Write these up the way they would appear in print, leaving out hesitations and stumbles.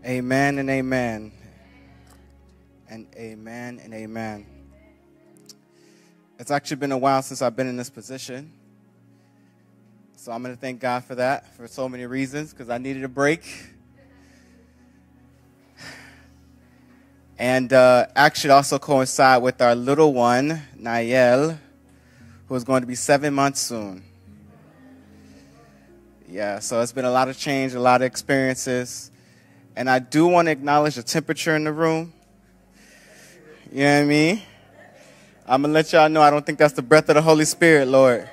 Amen and amen. And amen and amen. It's actually been a while since I've been in this position. So I'm going to thank God for that for so many reasons, because I needed a break. And actually also coincide with our little one, Nayel, who is going to be 7 months soon. Yeah, so it's been a lot of change, a lot of experiences. And I do want to acknowledge the temperature in the room. You know what I mean? I'm going to let y'all know I don't think that's the breath of the Holy Spirit, Lord.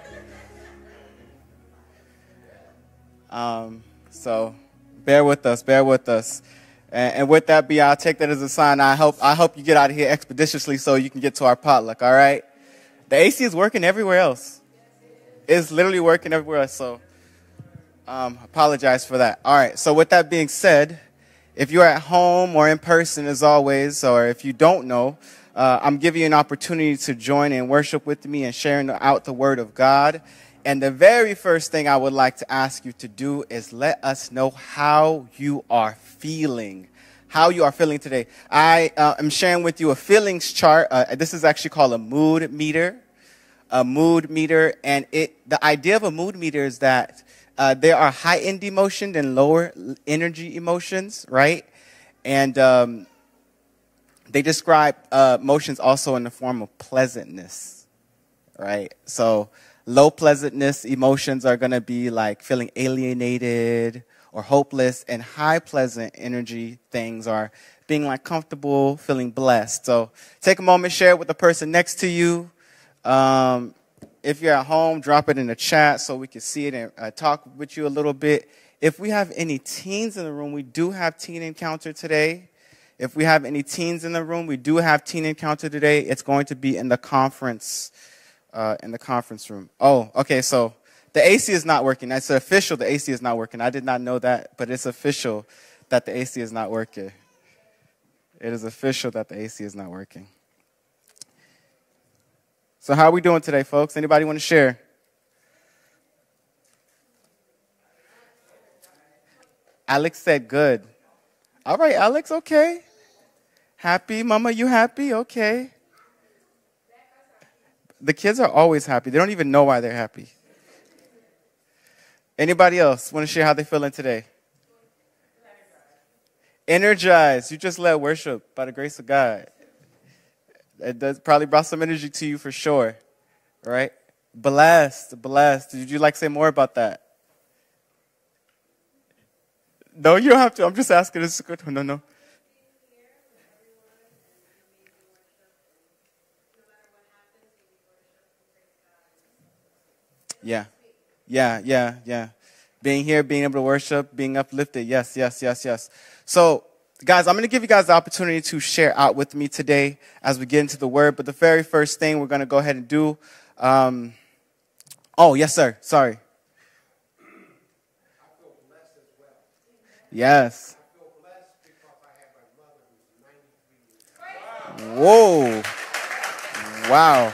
So bear with us, bear with us. And with that be, I'll take that as a sign. I hope you get out of here expeditiously so you can get to our potluck, all right? The AC is working everywhere else. It's literally working everywhere else, so apologize for that. All right, so with that being said, if you're at home or in person as always, or if you don't know, I'm giving you an opportunity to join and worship with me and sharing out the Word of God. And the very first thing I would like to ask you to do is let us know how you are feeling. How you are feeling today. I am sharing with you a feelings chart. This is actually called a mood meter. A mood meter. And the idea of a mood meter is that there are heightened emotions and lower energy emotions, right? And they describe emotions also in the form of pleasantness, right? So low pleasantness emotions are going to be like feeling alienated or hopeless, and high pleasant energy things are being like comfortable, feeling blessed. So take a moment, share it with the person next to you. If you're at home, drop it in the chat so we can see it and talk with you a little bit. If we have any teens in the room, we do have Teen Encounter today. If we have any teens in the room, we do have Teen Encounter today. It's going to be in the conference room. Oh, okay, so the AC is not working. That's official, the AC is not working. I did not know that, but it's official that the AC is not working. It is official that the AC is not working. So how are we doing today, folks? Anybody want to share? Alex said good. All right, Alex, okay. Happy? Mama, you happy? Okay. The kids are always happy. They don't even know why they're happy. Anybody else want to share how they're feeling today? Energized. You just led worship by the grace of God. It does probably brought some energy to you for sure, right? Blessed, blessed. Did you like to say more about that? No, you don't have to. I'm just asking. This is good. No. Yeah. Being here, being able to worship, being uplifted. Yes. So, guys, I'm going to give you guys the opportunity to share out with me today as we get into the Word. But the very first thing we're going to go ahead and do. Oh, yes, sir. Sorry. I feel blessed as well. Yes. I feel blessed because I have a mother who's 93 years old. Whoa. Wow.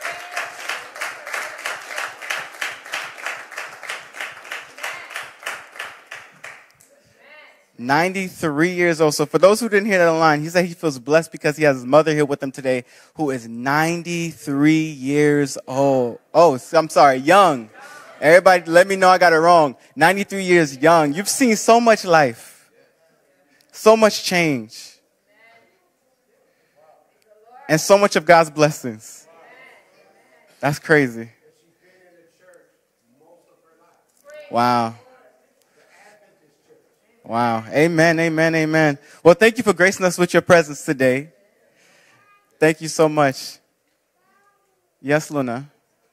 93 years old. So for those who didn't hear that line, he said he feels blessed because he has his mother here with him today, who is 93 years old. Oh, I'm sorry, young. Everybody, let me know I got it wrong. 93 years young. You've seen so much life, so much change, and so much of God's blessings. That's crazy. Wow. Wow. Amen. Well, thank you for gracing us with your presence today. Thank you so much. Yes, Luna.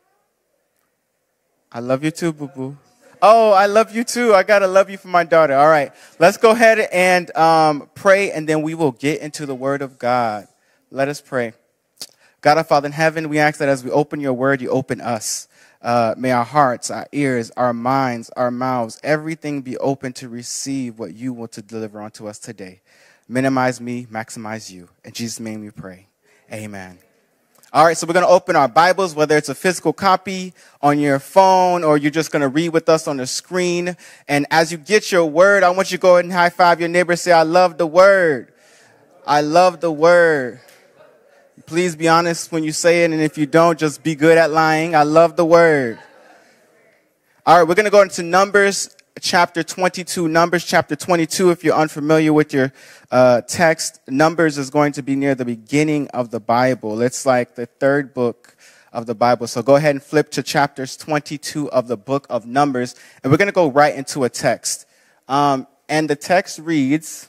I love you too, boo-boo. Oh, I love you too. I got to love you for my daughter. All right. Let's go ahead and pray, and then we will get into the Word of God. Let us pray. God, our Father in heaven, we ask that as we open your Word, you open us. May our hearts, our ears, our minds, our mouths, everything be open to receive what you want to deliver unto us today. Minimize me, maximize you. In Jesus' name we pray. Amen. All right, so we're going to open our Bibles, whether it's a physical copy on your phone or you're just going to read with us on the screen. And as you get your word, I want you to go ahead and high five your neighbor and say, I love the word. I love the word. Please be honest when you say it, and if you don't, just be good at lying. I love the word. All right, we're going to go into Numbers chapter 22. Numbers chapter 22, if you're unfamiliar with your text, Numbers is going to be near the beginning of the Bible. It's like the third book of the Bible. So go ahead and flip to chapters 22 of the book of Numbers, and we're going to go right into a text. And the text reads,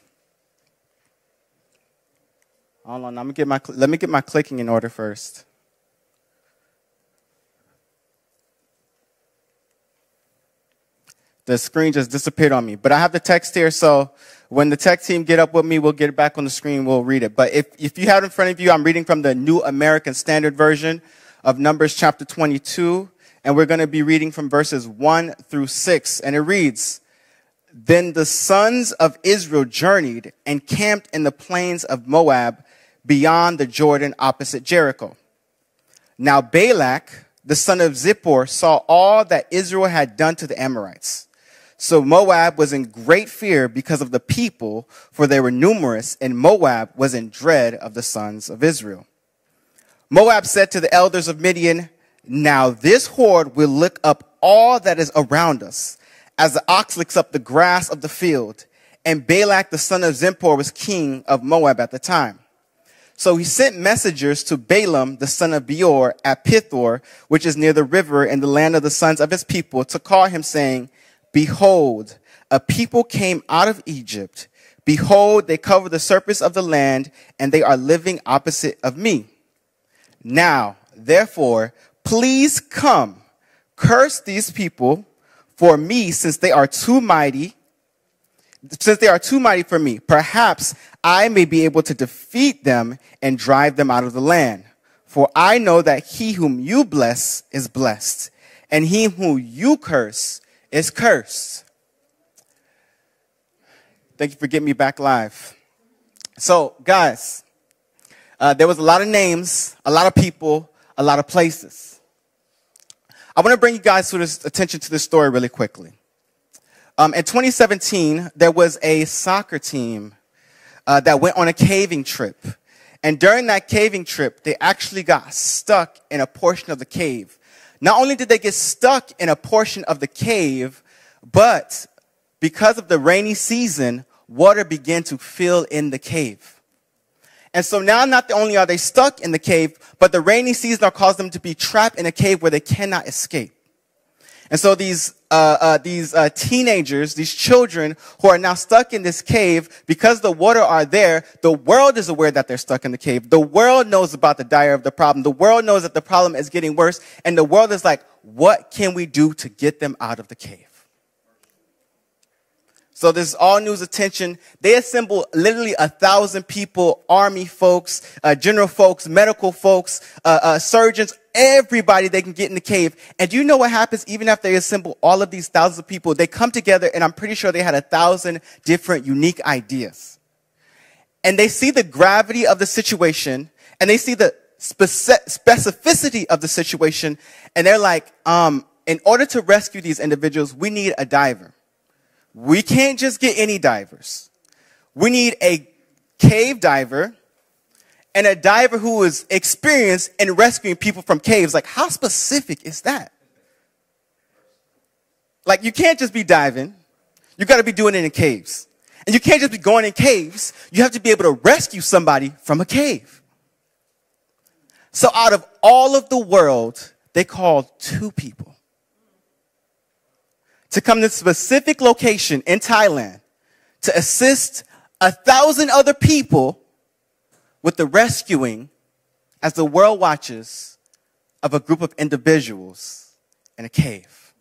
hold on, let me get my clicking in order first. The screen just disappeared on me. But I have the text here, so when the tech team get up with me, we'll get it back on the screen, we'll read it. But if you have it in front of you, I'm reading from the New American Standard Version of Numbers chapter 22, and we're going to be reading from verses 1 through 6. And it reads, Then the sons of Israel journeyed and camped in the plains of Moab beyond the Jordan opposite Jericho. Now Balak, the son of Zippor, saw all that Israel had done to the Amorites. So Moab was in great fear because of the people, for they were numerous, and Moab was in dread of the sons of Israel. Moab said to the elders of Midian, Now this horde will lick up all that is around us, as the ox licks up the grass of the field. And Balak, the son of Zippor, was king of Moab at the time. So he sent messengers to Balaam, the son of Beor, at Pithor, which is near the river in the land of the sons of his people, to call him, saying, Behold, a people came out of Egypt. Behold, they cover the surface of the land, and they are living opposite of me. Now, therefore, please come, curse these people for me, since they are too mighty for me. Perhaps I may be able to defeat them and drive them out of the land. For I know that he whom you bless is blessed, and he whom you curse is cursed. Thank you for getting me back live. So, guys, there was a lot of names, a lot of people, a lot of places. I want to bring you guys attention to this story really quickly. In 2017, there was a soccer team that went on a caving trip. And during that caving trip, they actually got stuck in a portion of the cave. Not only did they get stuck in a portion of the cave, but because of the rainy season, water began to fill in the cave. And so now not only are they stuck in the cave, but the rainy season has caused them to be trapped in a cave where they cannot escape. And so these teenagers, these children who are now stuck in this cave, because the water are there, the world is aware that they're stuck in the cave. The world knows about the dire of the problem. The world knows that the problem is getting worse. And the world is like, what can we do to get them out of the cave? So this all news attention. They assemble literally 1,000 people, army folks, general folks, medical folks, surgeons, everybody they can get in the cave. And do you know what happens even after they assemble all of these thousands of people? They come together, and I'm pretty sure they had 1,000 different unique ideas. And they see the gravity of the situation, and they see the specificity of the situation, and they're like, in order to rescue these individuals, we need a diver. We can't just get any divers. We need a cave diver and a diver who is experienced in rescuing people from caves. Like, how specific is that? Like, you can't just be diving. You got to be doing it in caves. And you can't just be going in caves. You have to be able to rescue somebody from a cave. So out of all of the world, they called 2 people to come to a specific location in Thailand to assist 1,000 other people with the rescuing as the world watches of a group of individuals in a cave.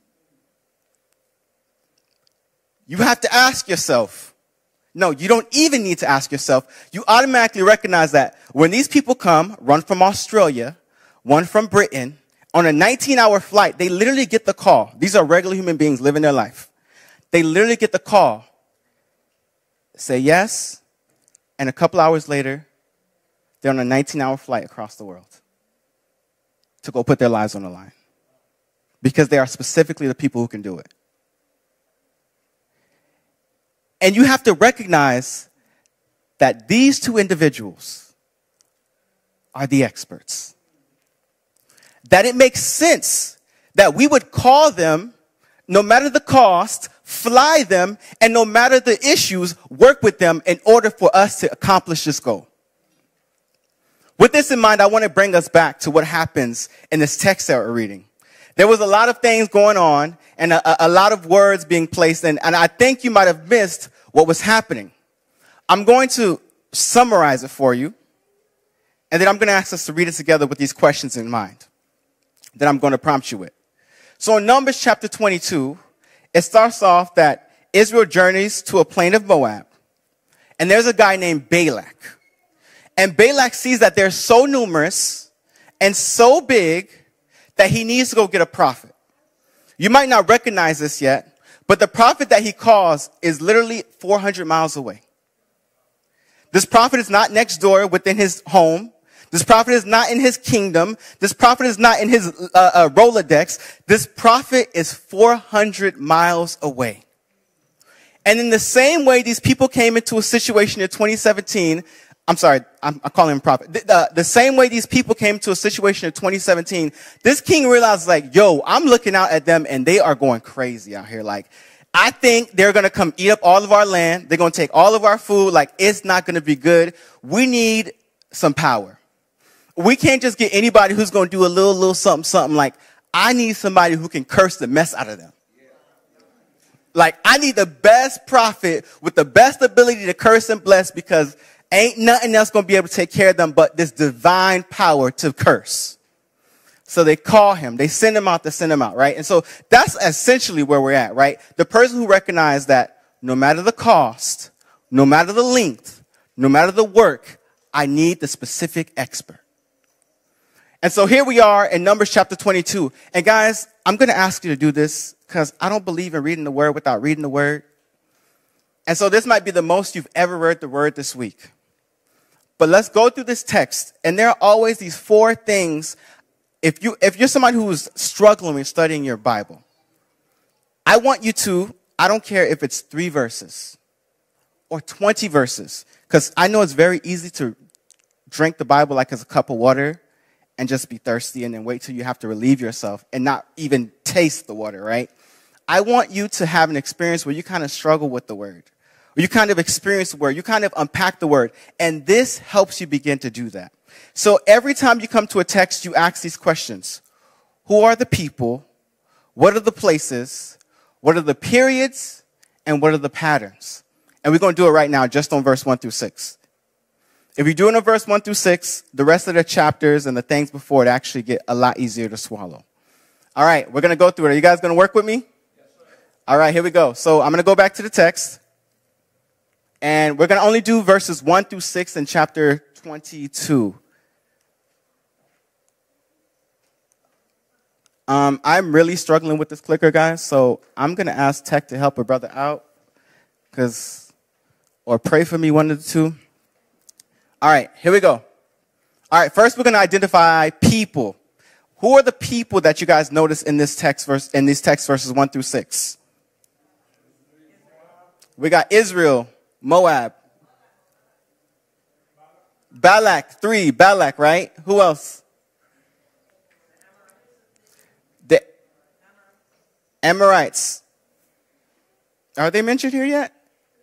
You have to ask yourself, no, you don't even need to ask yourself. You automatically recognize that when these people come, one from Australia, one from Britain, on a 19-hour flight, they literally get the call. These are regular human beings living their life. They literally get the call, say yes, and a couple hours later, they're on a 19-hour flight across the world. to go put their lives on the line because they are specifically the people who can do it. And you have to recognize that these two individuals are the experts. That it makes sense that we would call them, no matter the cost, fly them, and no matter the issues, work with them in order for us to accomplish this goal. With this in mind, I want to bring us back to what happens in this text that we're reading. There was a lot of things going on and a lot of words being placed in, and I think you might have missed what was happening. I'm going to summarize it for you, and then I'm going to ask us to read it together with these questions in mind that I'm going to prompt you with. So in Numbers chapter 22, it starts off that Israel journeys to a plain of Moab, and there's a guy named Balak. And Balak sees that they're so numerous and so big that he needs to go get a prophet. You might not recognize this yet, but the prophet that he calls is literally 400 miles away. This prophet is not next door within his home. This prophet is not in his kingdom. This prophet is not in his Rolodex. This prophet is 400 miles away. And in the same way these people came into a situation in 2017, I'm calling him prophet. The same way these people came to a situation in 2017, this king realized like, yo, I'm looking out at them and they are going crazy out here. Like, I think they're going to come eat up all of our land. They're going to take all of our food. Like, it's not going to be good. We need some power. We can't just get anybody who's going to do a little something. Like, I need somebody who can curse the mess out of them. Like, I need the best prophet with the best ability to curse and bless because ain't nothing else going to be able to take care of them but this divine power to curse. So they call him. They send him out to send him out, right? And so that's essentially where we're at, right? The person who recognized that no matter the cost, no matter the length, no matter the work, I need the specific expert. And so here we are in Numbers chapter 22. And guys, I'm going to ask you to do this because I don't believe in reading the word without reading the word. And so this might be the most you've ever read the word this week. But let's go through this text. And there are always these four things. If you're somebody who's struggling with studying your Bible, I want you to, I don't care if it's 3 verses or 20 verses, because I know it's very easy to drink the Bible like it's a cup of water and just be thirsty and then wait till you have to relieve yourself and not even taste the water, right? I want you to have an experience where you kind of struggle with the word, where you kind of experience the word, you kind of unpack the word, and this helps you begin to do that. So every time you come to a text, you ask these questions. Who are the people? What are the places? What are the periods? And what are the patterns? And we're going to do it right now just on verse 1 through 6. If you do it on verse 1 through 6, the rest of the chapters and the things before it actually get a lot easier to swallow. All right, we're going to go through it. Are you guys going to work with me? Yes, sir. All right, here we go. So I'm going to go back to the text. And we're going to only do verses 1 through 6 in chapter 22. I'm really struggling with this clicker, guys, so I'm going to ask Tech to help a brother out, or pray for me, one of the two. All right, here we go. All right, first we're going to identify people. Who are the people that you guys notice in this text in these text verses 1 through 6? We got Israel, Moab, Balak, 3, Balak, right? Who else? The Amorites. Are they mentioned here yet?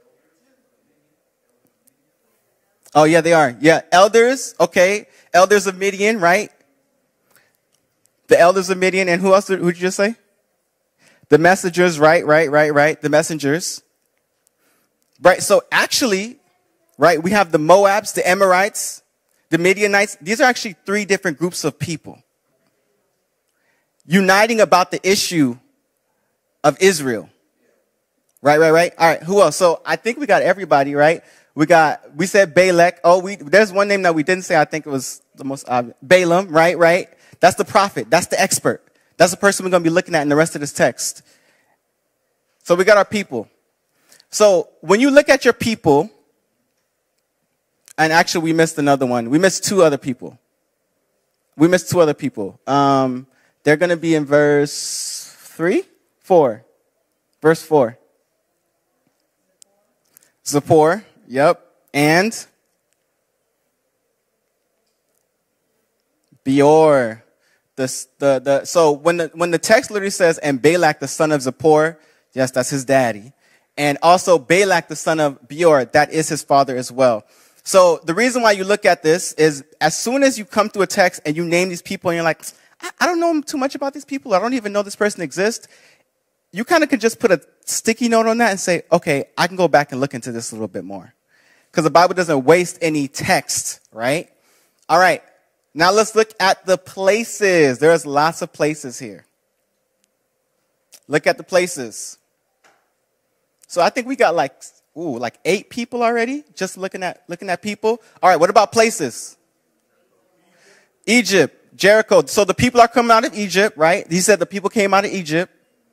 Oh, yeah, they are. Yeah, elders, okay. Elders of Midian, right? The elders of Midian, and who else did you just say? The messengers, right. The messengers. Right, so actually, right, we have the Moabs, the Amorites, the Midianites. These are actually 3 different groups of people uniting about the issue of Israel. Right. All right, who else? So I think we got everybody, right? We said Balak. Oh, there's one name that we didn't say. I think it was the most obvious. Balaam, right? That's the prophet. That's the expert. That's the person we're going to be looking at in the rest of this text. So we got our people. So when you look at your people, and actually we missed another one. We missed 2 other people. We missed two other people. They're going to be in verse 3? 4. Verse 4. Zippor, yep. And Beor. So when the text literally says, and Balak the son of Zippor, yes, that's his daddy. And also Balak the son of Beor, that is his father as well. So the reason why you look at this is as soon as you come through a text and you name these people and you're like, I don't know too much about these people. I don't even know this person exists. You kind of could just put a sticky note on that and say, okay, I can go back and look into this a little bit more. Because the Bible doesn't waste any text, right? All right. Now let's look at the places. There's lots of places here. Look at the places. So I think we got like 8 people already, just looking at people. All right, what about places? Egypt, Jericho. So the people are coming out of Egypt, right? He said the people came out of Egypt.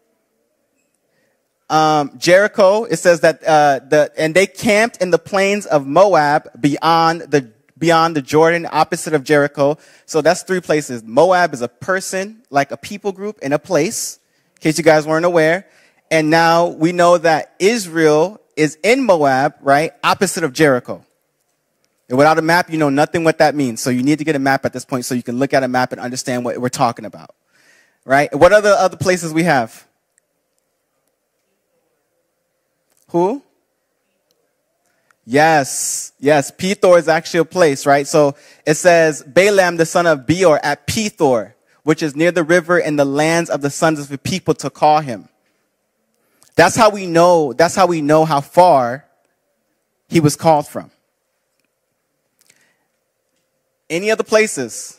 Jericho, it says that and they camped in the plains of Moab beyond the Jordan, opposite of Jericho. So that's 3 places. Moab is a person, like a people group, in a place, in case you guys weren't aware. And now we know that Israel is in Moab, right, opposite of Jericho. And without a map, you know nothing what that means. So you need to get a map at this point so you can look at a map and understand what we're talking about, right? What are the other places we have? Who? Yes. Pethor is actually a place, right? So it says Balaam, the son of Beor, at Pethor, which is near the river in the lands of the sons of the people to call him. That's how we know how far he was called from. Any other places?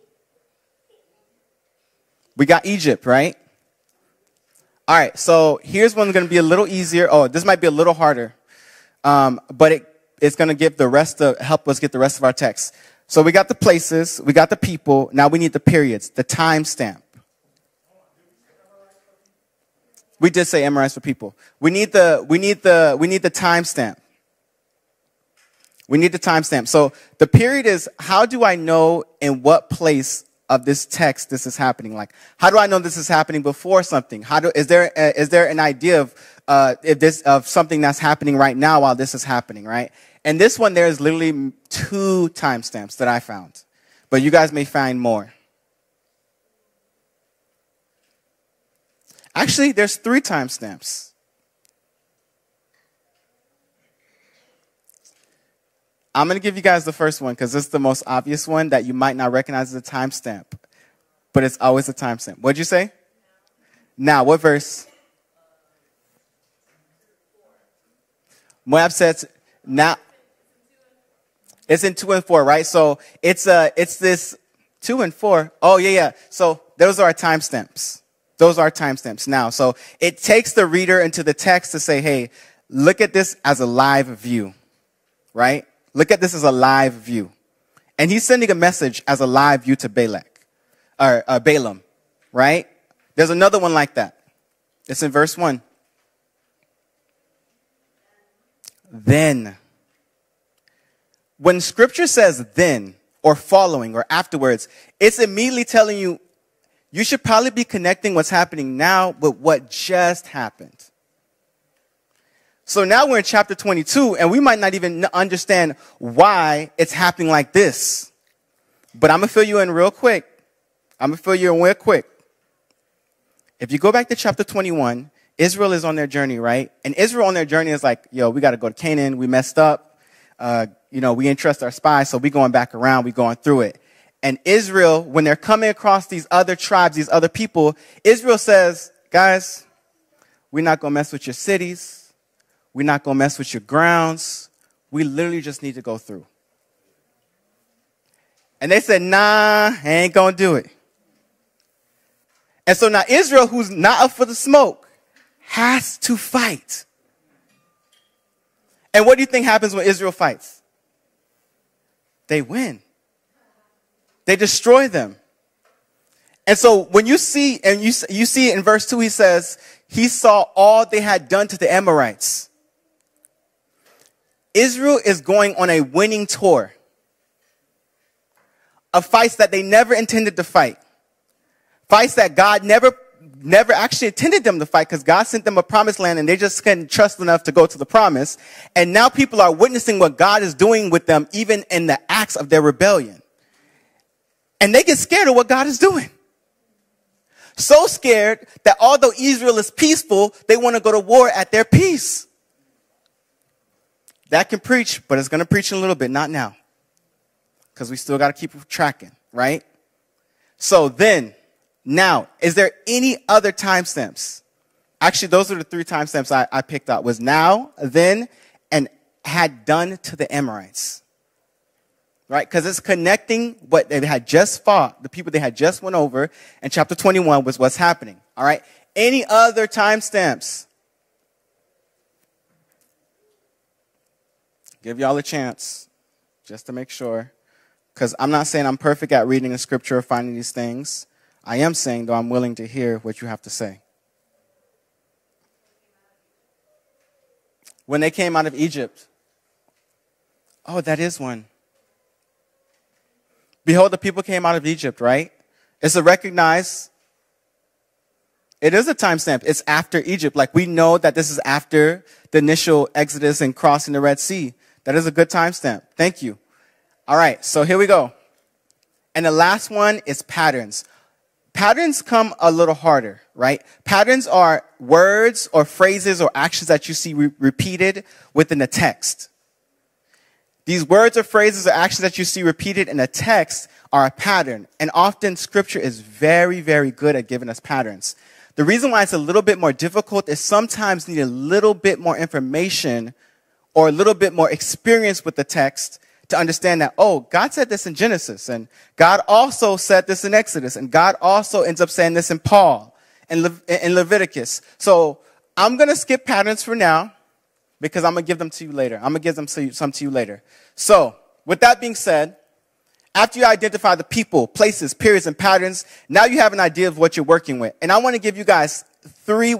We got Egypt, right? All right, so here's one going to be a little easier. Oh, this might be a little harder, but it's going to help us get the rest of our text. So we got the places, we got the people. Now we need the periods, the timestamp. We did say Amorites for people. We need the timestamp. We need the timestamp. So the period is, how do I know in what place of this text this is happening? Like, how do I know this is happening before something? Is there an idea of something that's happening right now while this is happening, right? And this one, there's literally 2 timestamps that I found, but you guys may find more. Actually, there's 3 timestamps. I'm going to give you guys the first one because it's the most obvious one that you might not recognize as a timestamp. But it's always a timestamp. What'd you say? Now, what verse? Moab says, now, it's in 2 and 4, right? So it's this 2 and 4. Oh, yeah. So those are our timestamps. Those are timestamps now. So it takes the reader into the text to say, hey, look at this as a live view, right? Look at this as a live view. And he's sending a message as a live view to Balaam, right? There's another one like that. It's in verse 1. Then. When scripture says then, or following, or afterwards, it's immediately telling you, you should probably be connecting what's happening now with what just happened. So now we're in chapter 22, and we might not even understand why it's happening like this. But I'm going to fill you in real quick. If you go back to chapter 21, Israel is on their journey, right? And Israel on their journey is like, yo, we got to go to Canaan. We messed up. We didn't trust our spies, so we're going back around. We're going through it. And Israel, when they're coming across these other tribes, these other people, Israel says, guys, we're not going to mess with your cities. We're not going to mess with your grounds. We literally just need to go through. And they said, nah, I ain't going to do it. And so now Israel, who's not up for the smoke, has to fight. And what do you think happens when Israel fights? They win. They destroy them. And so when you see, and you see it in verse 2, he says, he saw all they had done to the Amorites. Israel is going on a winning tour. of fights that they never intended to fight. Fights that God never actually intended them to fight, because God sent them a promised land and they just couldn't trust enough to go to the promise. And now people are witnessing what God is doing with them, even in the acts of their rebellion. And they get scared of what God is doing. So scared that although Israel is peaceful, they want to go to war at their peace. That can preach, but it's going to preach in a little bit, not now. Because we still got to keep tracking, right? So then, now, is there any other timestamps? Actually, those are the 3 timestamps I picked out. Was now, then, and had done to the Amorites. Right? Because it's connecting what they had just fought, the people they had just went over, and chapter 21 was what's happening. All right? Any other timestamps? Give y'all a chance, just to make sure. Because I'm not saying I'm perfect at reading the scripture or finding these things. I am saying, though, I'm willing to hear what you have to say. When they came out of Egypt. Oh, that is one. Behold, the people came out of Egypt, right? It's a recognized. It is a timestamp. It's after Egypt. Like, we know that this is after the initial Exodus and crossing the Red Sea. That is a good timestamp. Thank you. All right, so here we go. And the last one is patterns. Patterns come a little harder, right? Patterns are words or phrases or actions that you see repeated within a text. These words or phrases or actions that you see repeated in a text are a pattern. And often scripture is very, very good at giving us patterns. The reason why it's a little bit more difficult is sometimes you need a little bit more information or a little bit more experience with the text to understand that, oh, God said this in Genesis, and God also said this in Exodus, and God also ends up saying this in Paul and in Leviticus. So I'm going to skip patterns for now because I'm going to give them to you later. I'm going to give them some to you later. So with that being said, after you identify the people, places, periods, and patterns, now you have an idea of what you're working with. And I want to give you guys 3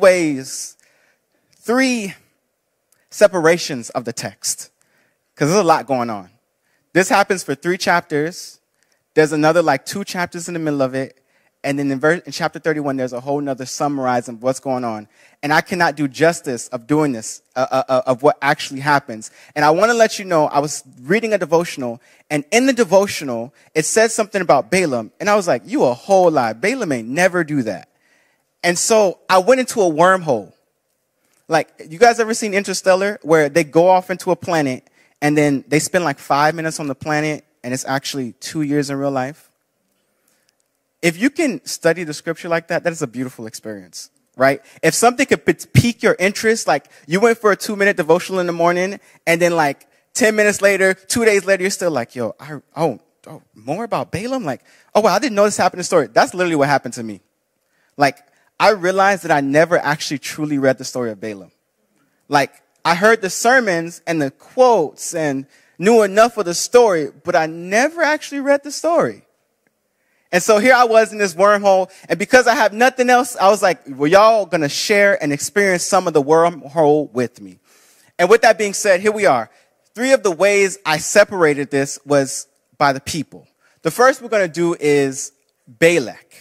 separations of the text, because there's a lot going on. This happens for 3 chapters. There's another 2 chapters in the middle of it. And then in chapter 31, there's a whole nother summarizing of what's going on. And I cannot do justice of doing this, of what actually happens. And I want to let you know, I was reading a devotional, and in the devotional, it said something about Balaam. And I was like, you a whole lie. Balaam ain't never do that. And so I went into a wormhole. Like, you guys ever seen Interstellar, where they go off into a planet, and then they spend 5 minutes on the planet, and it's actually 2 years in real life? If you can study the scripture like that, that is a beautiful experience, right? If something could pique your interest, like you went for a 2-minute devotional in the morning, and then 10 minutes later, 2 days later, you're still like, yo, more about Balaam? Oh, well, I didn't know this happened in the story. That's literally what happened to me. I realized that I never actually truly read the story of Balaam. I heard the sermons and the quotes and knew enough of the story, but I never actually read the story. And so here I was in this wormhole, and because I have nothing else, I was like, well, y'all going to share and experience some of the wormhole with me. And with that being said, here we are. 3 of the ways I separated this was by the people. The first we're going to do is Balak.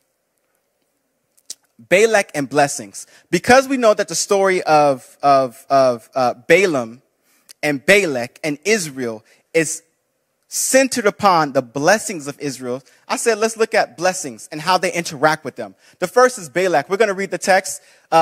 Balak and blessings. Because we know that the story of Balaam and Balak and Israel is centered upon the blessings of Israel, I said, let's look at blessings and how they interact with them. The first is Balak. We're going to read the text.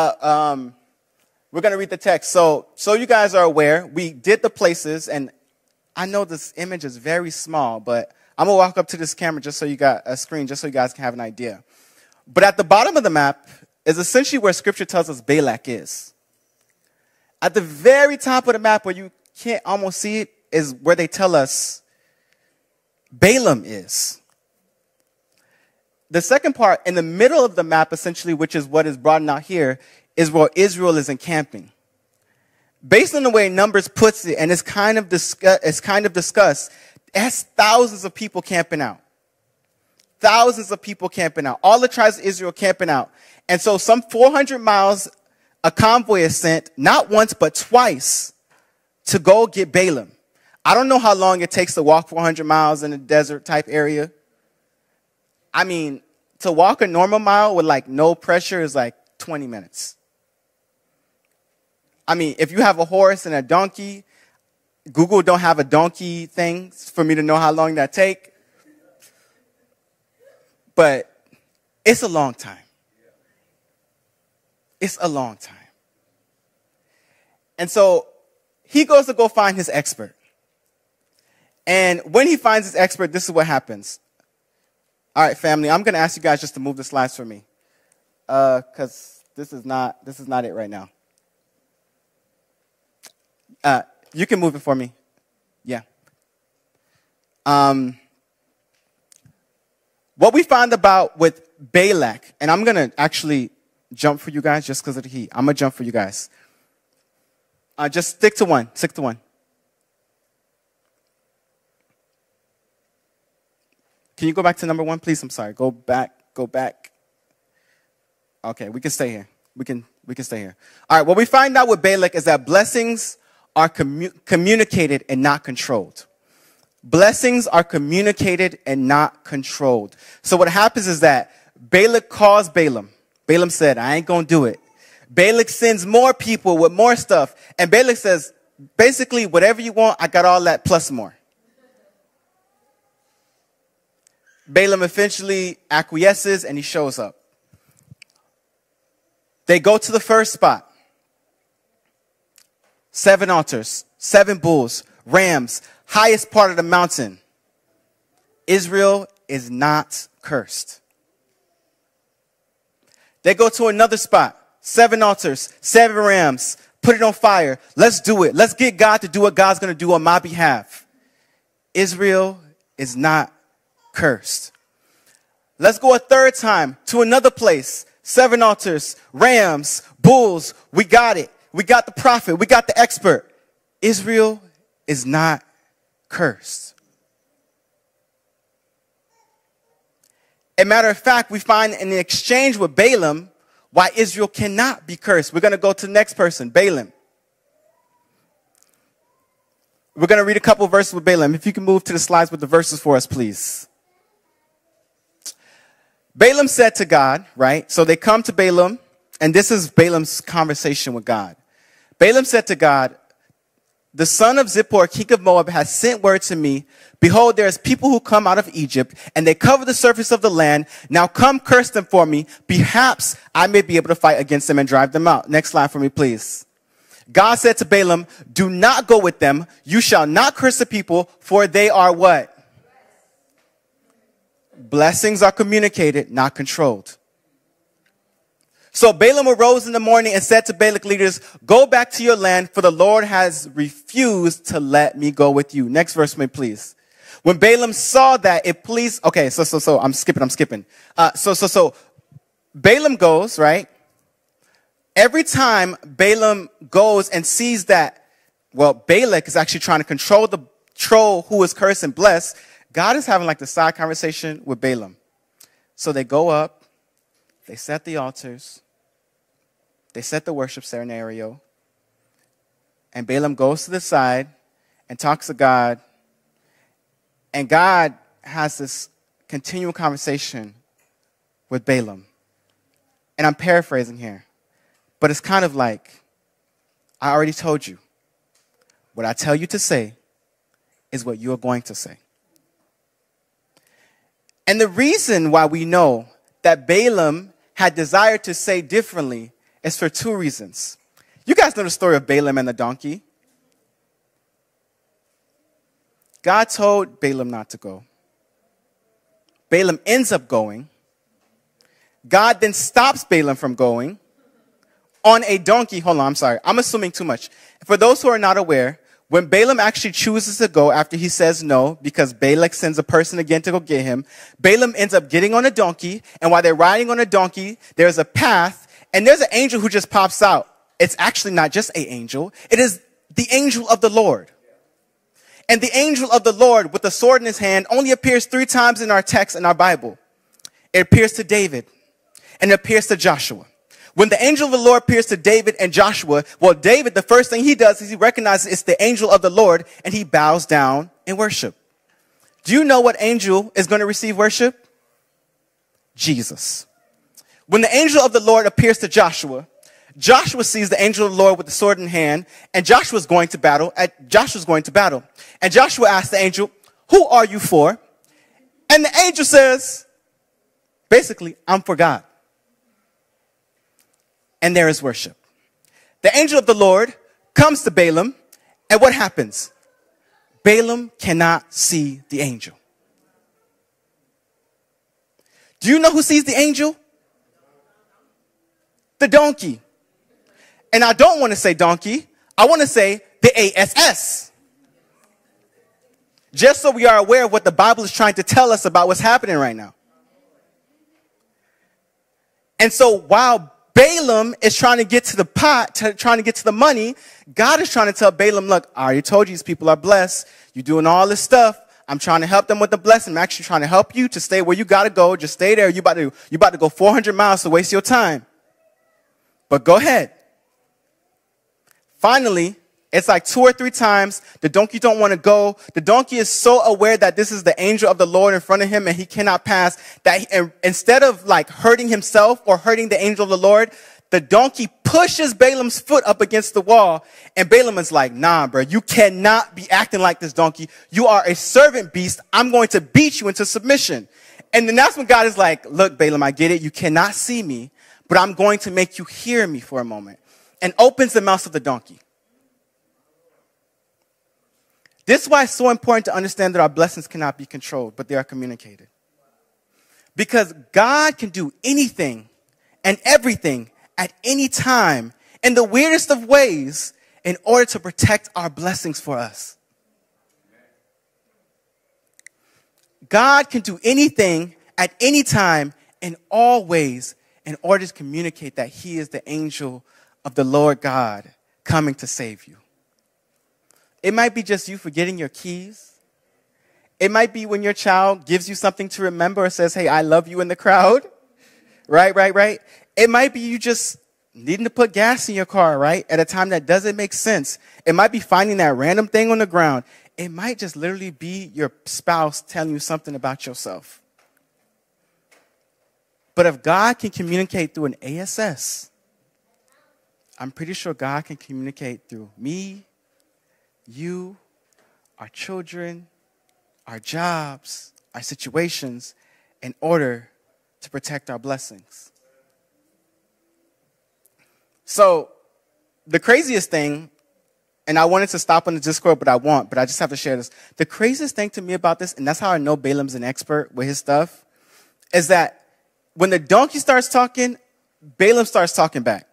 So you guys are aware, we did the places, and I know this image is very small, but I'm going to walk up to this camera just so you got a screen, just so you guys can have an idea. But at the bottom of the map is essentially where scripture tells us Balak is. At the very top of the map, where you can't almost see it, is where they tell us Balaam is. The second part, in the middle of the map, essentially, which is what is brought out here, is where Israel is encamping. Based on the way Numbers puts it, and it's kind of discussed, it has thousands of people camping out. Thousands of people camping out. All the tribes of Israel camping out. And so some 400 miles, a convoy is sent, not once, but twice, to go get Balaam. I don't know how long it takes to walk 400 miles in a desert type area, I mean, to walk a normal mile with like no pressure is like 20 minutes. I mean, if you have a horse and a donkey, Google don't have a donkey thing for me to know how long that take. But it's a long time. It's a long time. And so he goes to go find his expert. And when he finds his expert, this is what happens. All right, family, I'm going to ask you guys just to move the slides for me. Because this is not it right now. You can move it for me. Yeah. What we found about with Balak, and I'm going to actually jump for you guys just because of the heat. I'm going to jump for you guys. Just stick to one. Stick to one. Can you go back to number 1, please? I'm sorry. Go back. Okay, we can stay here. We can stay here. All right, what we find out with Balak is that blessings are communicated and not controlled. Blessings are communicated and not controlled. So what happens is that Balak calls Balaam. Balaam said, I ain't going to do it. Balak sends more people with more stuff. And Balak says, basically, whatever you want, I got all that plus more. Balaam eventually acquiesces and he shows up. They go to the first spot. 7 altars, 7 bulls, rams, highest part of the mountain. Israel is not cursed. They go to another spot. 7 altars, 7 rams, put it on fire. Let's do it. Let's get God to do what God's going to do on my behalf. Israel is not cursed. Let's go a third time to another place. 7 altars, rams, bulls. We got it. We got the prophet. We got the expert. Israel is not cursed. As a matter of fact, we find in the exchange with Balaam why Israel cannot be cursed. We're going to go to the next person, Balaam. We're going to read a couple verses with Balaam. If you can move to the slides with the verses for us, please. Balaam said to God, right? So they come to Balaam, and this is Balaam's conversation with God. Balaam said to God, the son of Zippor, king of Moab, has sent word to me. Behold, there is people who come out of Egypt, and they cover the surface of the land. Now come curse them for me. Perhaps I may be able to fight against them and drive them out. Next slide for me, please. God said to Balaam, do not go with them. You shall not curse the people, for they are what? Blessings are communicated, not controlled. So Balaam arose in the morning and said to Balak leaders, go back to your land, for the Lord has refused to let me go with you. Next verse, please. When Balaam saw that, it pleased. Okay, so I'm skipping. So Balaam goes, right? Every time Balaam goes and sees that, well, Balak is actually trying to control who is cursed and blessed, God is having like the side conversation with Balaam. So they go up, they set the altars, they set the worship scenario, and Balaam goes to the side and talks to God, and God has this continual conversation with Balaam. And I'm paraphrasing here, but it's kind of like, I already told you, what I tell you to say is what you are going to say. And the reason why we know that Balaam had desired to say differently is for 2 reasons. You guys know the story of Balaam and the donkey. God told Balaam not to go. Balaam ends up going. God then stops Balaam from going on a donkey. Hold on, I'm sorry. I'm assuming too much. For those who are not aware, when Balaam actually chooses to go after he says no, because Balak sends a person again to go get him, Balaam ends up getting on a donkey, and while they're riding on a donkey, there's a path, and there's an angel who just pops out. It's actually not just an angel. It is the angel of the Lord. And the angel of the Lord with a sword in his hand only appears 3 times in our text in our Bible. It appears to David, and it appears to Joshua. When the angel of the Lord appears to David and Joshua, well, David, the first thing he does is he recognizes it's the angel of the Lord, and he bows down in worship. Do you know what angel is going to receive worship? Jesus. When the angel of the Lord appears to Joshua, Joshua sees the angel of the Lord with the sword in hand, and Joshua's going to battle. And Joshua asks the angel, "Who are you for?" And the angel says, basically, "I'm for God." And there is worship. The angel of the Lord comes to Balaam, and what happens? Balaam cannot see the angel. Do you know who sees the angel? The donkey. And I don't want to say donkey. I want to say the ASS. Just so we are aware of what the Bible is trying to tell us about what's happening right now. And so while Balaam is trying to get to the pot, trying to get to the money, God is trying to tell Balaam, look, I already told you these people are blessed. You're doing all this stuff. I'm trying to help them with the blessing. I'm actually trying to help you to stay where you got to go. Just stay there. You about to go 400 miles to waste your time. But go ahead. Finally, it's like 2 or 3 times. The donkey don't want to go. The donkey is so aware that this is the angel of the Lord in front of him and he cannot pass, that instead of like hurting himself or hurting the angel of the Lord, the donkey pushes Balaam's foot up against the wall. And Balaam is like, nah, bro, you cannot be acting like this, donkey. You are a servant beast. I'm going to beat you into submission. And then that's when God is like, look, Balaam, I get it. You cannot see me, but I'm going to make you hear me for a moment. And opens the mouth of the donkey. This is why it's so important to understand that our blessings cannot be controlled, but they are communicated. Because God can do anything and everything at any time in the weirdest of ways in order to protect our blessings for us. God can do anything at any time in all ways in order to communicate that he is the angel of the Lord God coming to save you. It might be just you forgetting your keys. It might be when your child gives you something to remember or says, hey, I love you in the crowd. Right. It might be you just needing to put gas in your car, right? At a time that doesn't make sense. It might be finding that random thing on the ground. It might just literally be your spouse telling you something about yourself. But if God can communicate through an ASS, I'm pretty sure God can communicate through me, you, our children, our jobs, our situations, in order to protect our blessings. So, the craziest thing, and I wanted to stop on the Discord, but I just have to share this. The craziest thing to me about this, and that's how I know Balaam's an expert with his stuff, is that when the donkey starts talking, Balaam starts talking back.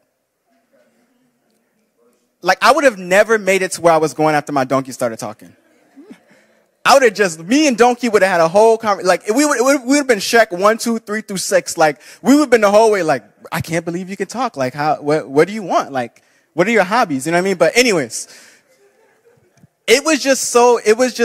Like, I would have never made it to where I was going after my donkey started talking. I would have just, me and donkey would have had a whole conversation. Like, we would have been Shrek 1, 2, 3 through 6. Like, we would have been the whole way like, I can't believe you can talk. Like, what do you want? Like, what are your hobbies? You know what I mean? But anyways, it was just so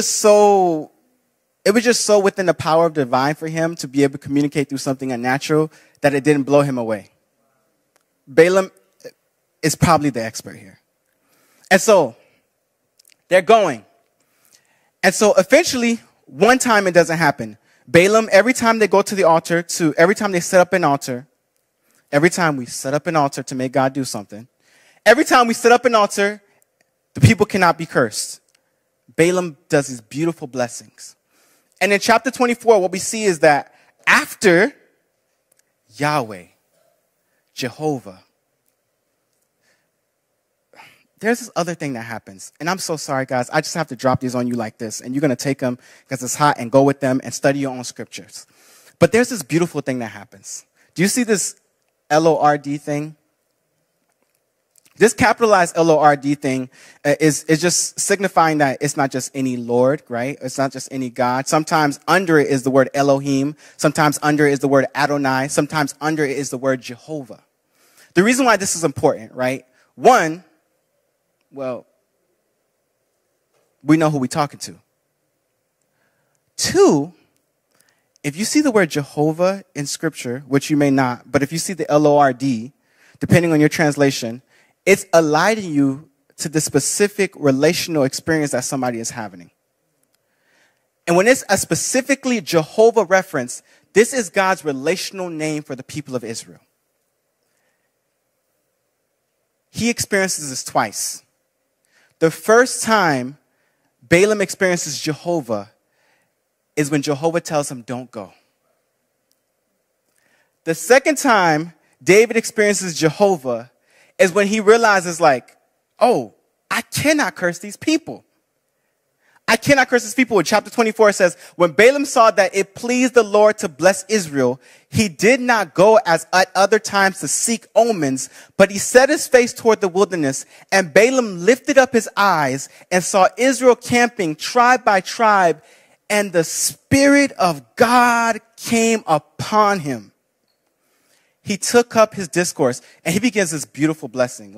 within the power of the divine for him to be able to communicate through something unnatural that it didn't blow him away. Balaam is probably the expert here. And so, they're going. And so, eventually, one time it doesn't happen. Balaam, every time they go to the altar, every time they set up an altar, every time we set up an altar to make God do something, every time we set up an altar, the people cannot be cursed. Balaam does these beautiful blessings. And in chapter 24, what we see is that after Yahweh, Jehovah, there's this other thing that happens. And I'm so sorry, guys. I just have to drop these on you like this. And you're going to take them because it's hot and go with them and study your own scriptures. But there's this beautiful thing that happens. Do you see this LORD thing? This capitalized LORD thing is just signifying that it's not just any Lord, right? It's not just any God. Sometimes under it is the word Elohim. Sometimes under it is the word Adonai. Sometimes under it is the word Jehovah. The reason why this is important, right? One, well, we know who we're talking to. Two, if you see the word Jehovah in Scripture, which you may not, but if you see the LORD, depending on your translation, it's aligning you to the specific relational experience that somebody is having. And when it's a specifically Jehovah reference, This is God's relational name for the people of Israel. He experiences this twice. The first time Balaam experiences Jehovah is when Jehovah tells him, don't go. The second time David experiences Jehovah is when he realizes like, oh, I cannot curse these people. I cannot curse these people. In chapter 24 it says, when Balaam saw that it pleased the Lord to bless Israel, he did not go as at other times to seek omens, but he set his face toward the wilderness, and Balaam lifted up his eyes and saw Israel camping tribe by tribe, and the Spirit of God came upon him. He took up his discourse and he begins this beautiful blessing.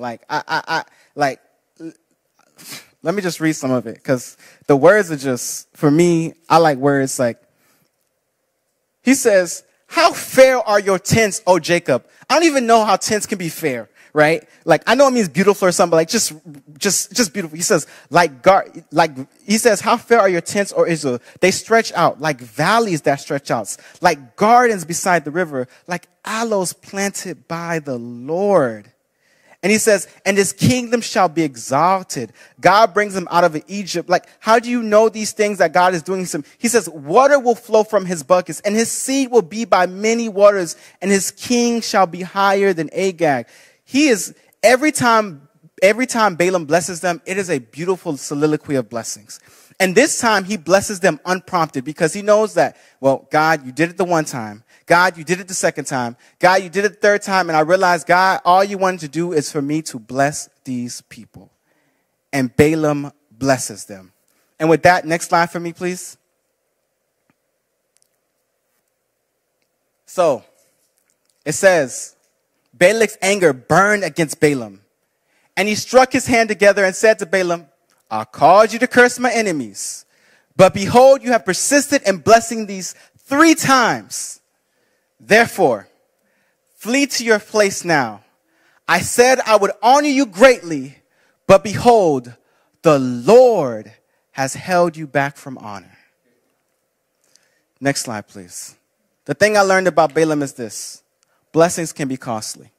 Let me just read some of it because the words are just, for me, I like words like, he says, how fair are your tents, O Jacob? I don't even know how tents can be fair, right? Like, I know it means beautiful or something, but like just beautiful. He says, he says, how fair are your tents, O Israel? They stretch out like valleys that stretch out, like gardens beside the river, like aloes planted by the Lord. And he says, and his kingdom shall be exalted. God brings him out of Egypt. Like, how do you know these things that God is doing? He says, water will flow from his buckets, and his seed will be by many waters, and his king shall be higher than Agag. He is, every time Balaam blesses them, it is a beautiful soliloquy of blessings. And this time he blesses them unprompted because he knows that, well, God, you did it the one time. God, you did it the second time. God, you did it the third time. And I realized, God, all you wanted to do is for me to bless these people. And Balaam blesses them. And with that, next slide for me, please. So, it says, Balak's anger burned against Balaam. And he struck his hand together and said to Balaam, I called you to curse my enemies. But behold, you have persisted in blessing these 3 times. Therefore, flee to your place now. I said I would honor you greatly, but behold, the Lord has held you back from honor. Next slide, please. The thing I learned about Balaam is this. Blessings can be costly.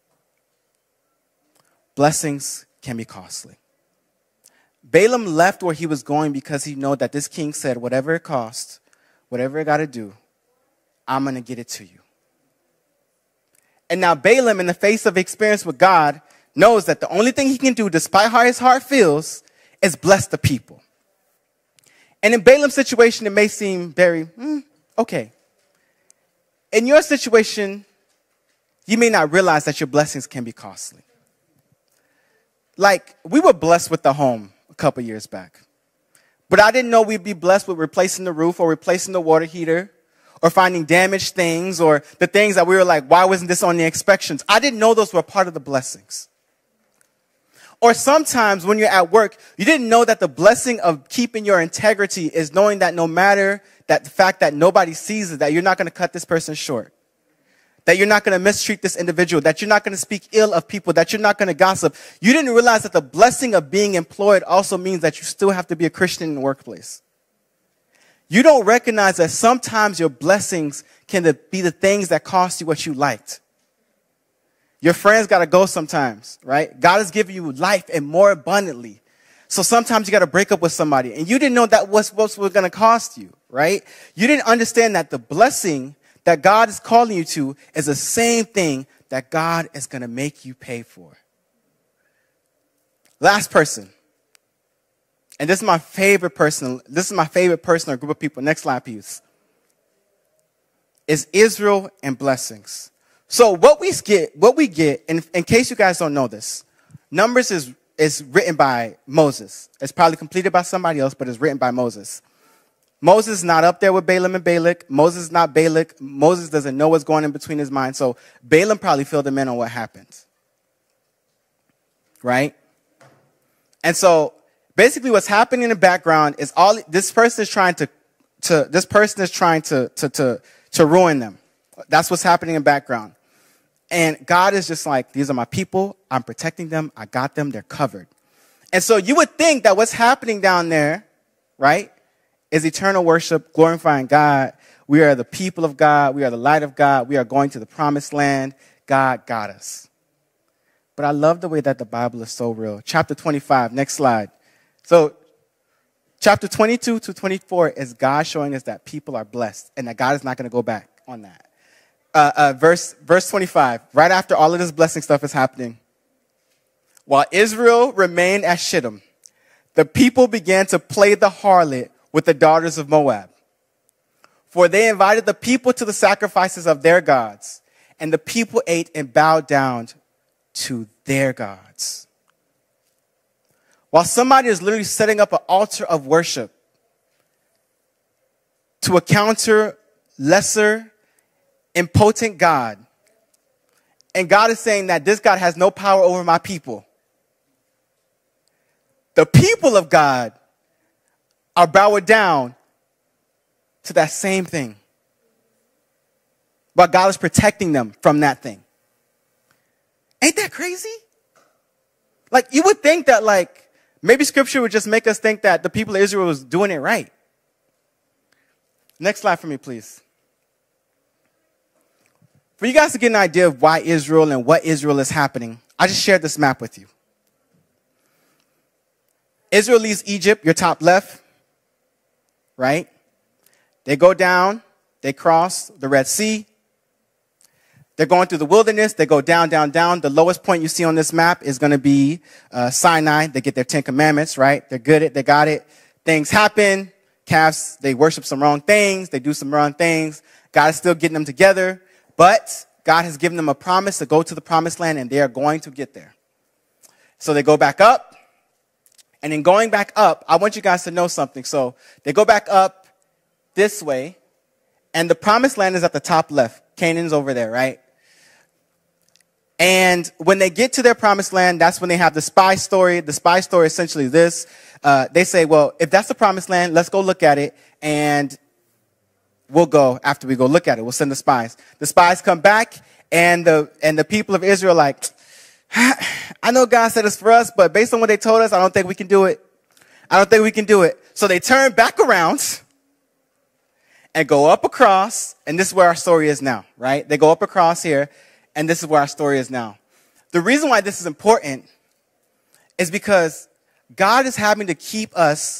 Blessings can be costly. Balaam left where he was going because he knew that this king said, whatever it costs, whatever I got to do, I'm going to get it to you. And now Balaam, in the face of experience with God, knows that the only thing he can do, despite how his heart feels, is bless the people. And in Balaam's situation, it may seem very, okay. In your situation, you may not realize that your blessings can be costly. Like, we were blessed with the home a couple years back. But I didn't know we'd be blessed with replacing the roof or replacing the water heater or finding damaged things or the things that we were like, why wasn't this on the inspections? I didn't know those were part of the blessings. Or sometimes when you're at work, you didn't know that the blessing of keeping your integrity is knowing that no matter that the fact that nobody sees it, that you're not going to cut this person short. That you're not going to mistreat this individual, that you're not going to speak ill of people, that you're not going to gossip. You didn't realize that the blessing of being employed also means that you still have to be a Christian in the workplace. You don't recognize that sometimes your blessings can be the things that cost you what you liked. Your friends got to go sometimes, right? God has given you life and more abundantly. So sometimes you got to break up with somebody. And you didn't know that was what was going to cost you, right? You didn't understand that the blessing that God is calling you to is the same thing that God is going to make you pay for. Last person. And this is my favorite person. This is my favorite person or group of people. Next slide, please. Is Israel and blessings. So what we get, in case you guys don't know this, Numbers is written by Moses. It's probably completed by somebody else, but it's written by Moses. Moses is not up there with Balaam and Balak. Moses is not Balak. Moses doesn't know what's going in between his mind. So Balaam probably filled him in on what happened. Right? And so basically what's happening in the background is this person is trying to ruin them. That's what's happening in the background. And God is just like, these are my people. I'm protecting them. I got them. They're covered. And so you would think that what's happening down there, right, is eternal worship, glorifying God. We are the people of God. We are the light of God. We are going to the promised land. God got us. But I love the way that the Bible is so real. Chapter 25, next slide. So chapter 22 to 24 is God showing us that people are blessed and that God is not going to go back on that. Verse 25, right after all of this blessing stuff is happening. While Israel remained at Shittim, the people began to play the harlot with the daughters of Moab. For they invited the people to the sacrifices of their gods, and the people ate and bowed down to their gods. While somebody is literally setting up an altar of worship to a counter, lesser, impotent God, and God is saying that this God has no power over my people. The people of God are bowing down to that same thing. But God is protecting them from that thing. Ain't that crazy? Like, you would think that, like, maybe scripture would just make us think that the people of Israel was doing it right. Next slide for me, please. For you guys to get an idea of why Israel and what Israel is happening, I just shared this map with you. Israel leaves Egypt, your top left, right? They go down, they cross the Red Sea. They're going through the wilderness. They go down, down, down. The lowest point you see on this map is going to be Sinai. They get their 10 commandments, right? They're good at, they got it. Things happen. Calves, they worship some wrong things. They do some wrong things. God is still getting them together. But God has given them a promise to go to the promised land, and they are going to get there. So they go back up. And in going back up, I want you guys to know something. So they go back up this way, and the promised land is at the top left. Canaan's over there, right? And when they get to their promised land, that's when they have the spy story. The spy story is essentially this. They say, well, if that's the promised land, let's go look at it, and we'll go after we go look at it. We'll send the spies. The spies come back, and the people of Israel are like, I know God said it's for us, but based on what they told us, I don't think we can do it. I don't think we can do it. So they turn back around and go up across, and this is where our story is now, right? They go up across here, and this is where our story is now. The reason why this is important is because God is having to keep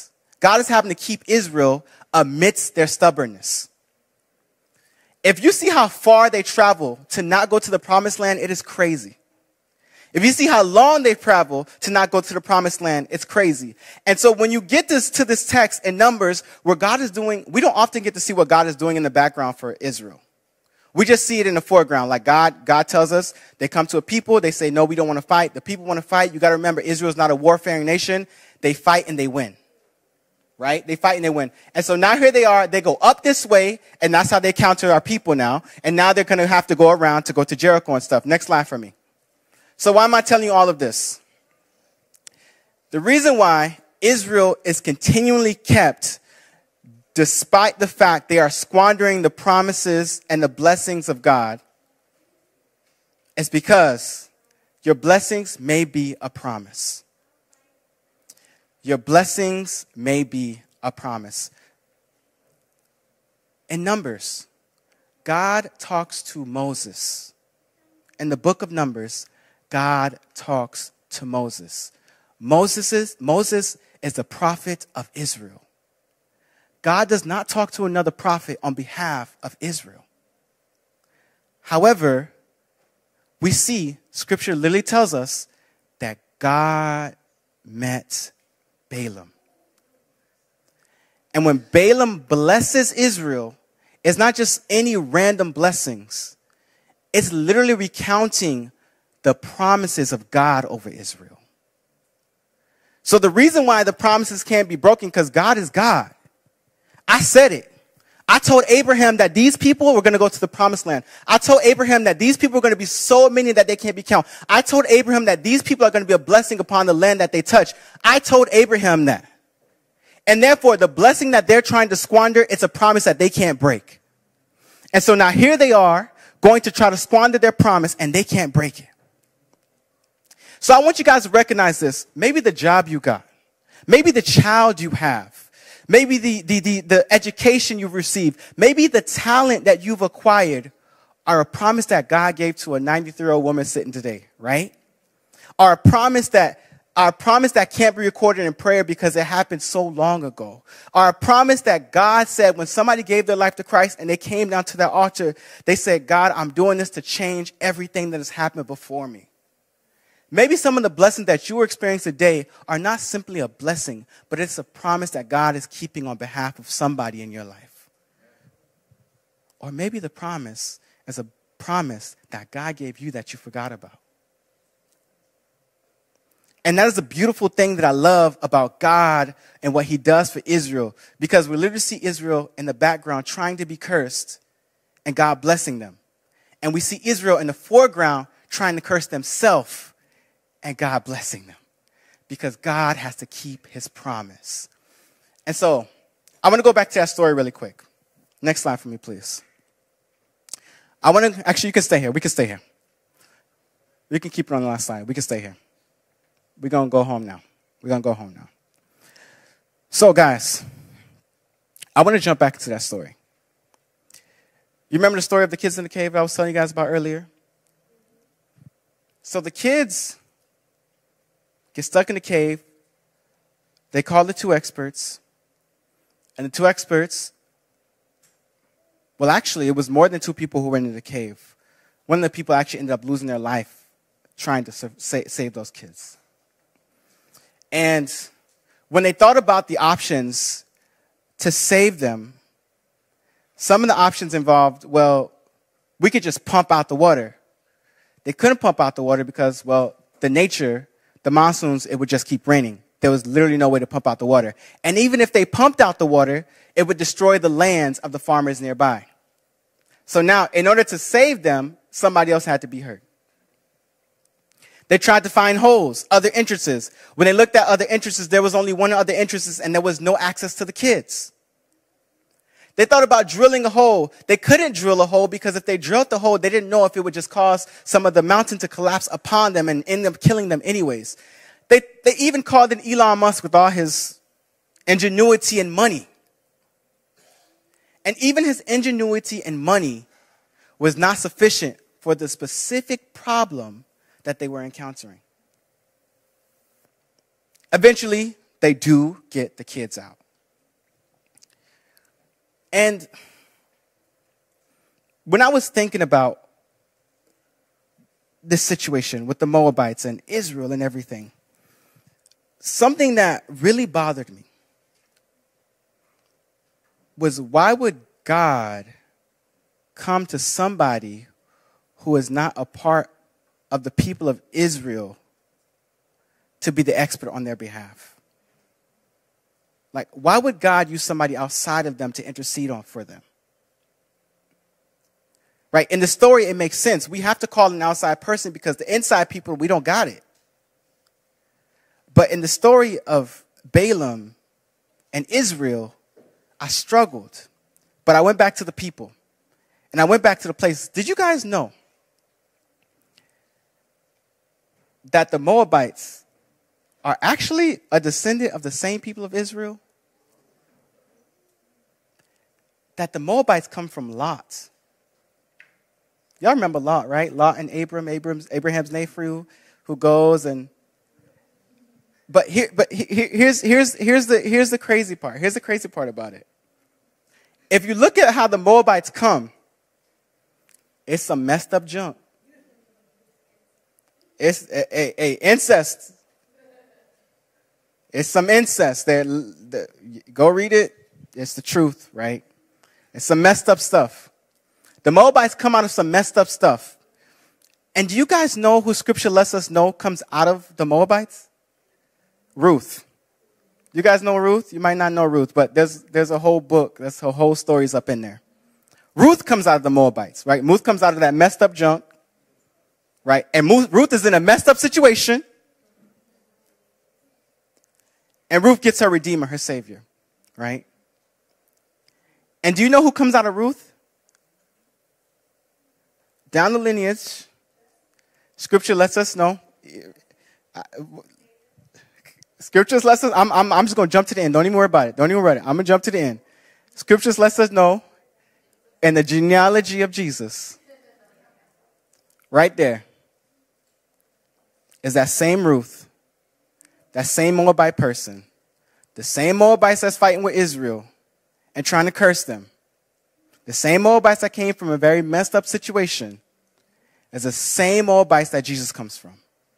Israel amidst their stubbornness. If you see how far they travel to not go to the promised land, it is crazy. If you see how long they've traveled to not go to the promised land, it's crazy. And so when you get to this text in Numbers where God is doing, we don't often get to see what God is doing in the background for Israel. We just see it in the foreground. Like God tells us, they come to a people, they say, no, we don't want to fight. The people want to fight. You got to remember, Israel is not a warfaring nation. They fight and they win. Right? They fight and they win. And so now here they are. They go up this way, and that's how they counter our people now. And now they're going to have to go around to go to Jericho and stuff. Next slide for me. So why am I telling you all of this? The reason why Israel is continually kept, despite the fact they are squandering the promises and the blessings of God, is because your blessings may be a promise. Your blessings may be a promise. In Numbers, God talks to Moses. In the book of Numbers, God talks to Moses. Moses is the prophet of Israel. God does not talk to another prophet on behalf of Israel. However, we see scripture literally tells us that God met Balaam. And when Balaam blesses Israel, it's not just any random blessings. It's literally recounting the promises of God over Israel. So the reason why the promises can't be broken, because God is God. I said it. I told Abraham that these people were going to go to the promised land. I told Abraham that these people are going to be so many that they can't be counted. I told Abraham that these people are going to be a blessing upon the land that they touch. I told Abraham that. And therefore, the blessing that they're trying to squander, it's a promise that they can't break. And so now here they are going to try to squander their promise, and they can't break it. So I want you guys to recognize this. Maybe the job you got, maybe the child you have, maybe the education you've received, maybe the talent that you've acquired are a promise that God gave to a 93-year-old woman sitting today, right? Or a promise that can't be recorded in prayer because it happened so long ago. Or a promise that God said when somebody gave their life to Christ and they came down to that altar, they said, God, I'm doing this to change everything that has happened before me. Maybe some of the blessings that you are experiencing today are not simply a blessing, but it's a promise that God is keeping on behalf of somebody in your life. Or maybe the promise is a promise that God gave you that you forgot about. And that is a beautiful thing that I love about God and what he does for Israel, because we literally see Israel in the background trying to be cursed and God blessing them. And we see Israel in the foreground trying to curse themselves and God blessing them, because God has to keep his promise. And so I want to go back to that story really quick. Next slide for me, please. Actually, you can stay here. We can stay here. We can keep it on the last slide. We can stay here. We're going to go home now. So, guys, I want to jump back to that story. You remember the story of the kids in the cave I was telling you guys about earlier? So the kids get stuck in the cave. They call the two experts. And the two experts, well, actually, it was more than two people who went into the cave. One of the people actually ended up losing their life trying to save those kids. And when they thought about the options to save them, some of the options involved, well, we could just pump out the water. They couldn't pump out the water because, well, the monsoons, it would just keep raining. There was literally no way to pump out the water. And even if they pumped out the water, it would destroy the lands of the farmers nearby. So now, in order to save them, somebody else had to be hurt. They tried to find holes, other entrances. When they looked at other entrances, there was only one other entrance and there was no access to the kids. They thought about drilling a hole. They couldn't drill a hole because if they drilled the hole, they didn't know if it would just cause some of the mountain to collapse upon them and end up killing them anyways. They even called in Elon Musk with all his ingenuity and money. And even his ingenuity and money was not sufficient for the specific problem that they were encountering. Eventually, they do get the kids out. And when I was thinking about this situation with the Moabites and Israel and everything, something that really bothered me was, why would God come to somebody who is not a part of the people of Israel to be the expert on their behalf? Like, why would God use somebody outside of them to intercede for them? Right? In the story, it makes sense. We have to call an outside person because the inside people, we don't got it. But in the story of Balaam and Israel, I struggled. But I went back to the people. And I went back to the place. Did you guys know that the Moabites are actually a descendant of the same people of Israel? That the Moabites come from Lot. Y'all remember Lot, right? Lot and Abraham's nephew, who goes and. But here's the crazy part. Here's the crazy part about it. If you look at how the Moabites come, it's some messed up junk. It's incest. It's some incest. Go read it. It's the truth, right? It's some messed up stuff. The Moabites come out of some messed up stuff. And do you guys know who Scripture lets us know comes out of the Moabites? Ruth. You guys know Ruth? You might not know Ruth, but there's a whole book. There's a whole stories up in there. Ruth comes out of the Moabites, right? Ruth comes out of that messed up junk, right? And Ruth is in a messed up situation. And Ruth gets her Redeemer, her Savior, right? And do you know who comes out of Ruth? Down the lineage, Scripture lets us know. Scriptures lets us, I'm just going to jump to the end. Don't even worry about it. Don't even worry about it. I'm going to jump to the end. Scriptures lets us know in the genealogy of Jesus, right there, is that same Ruth, that same Moabite person, the same Moabites that's fighting with Israel and trying to curse them, the same Moabites that came from a very messed up situation, is the same Moabites that Jesus comes from.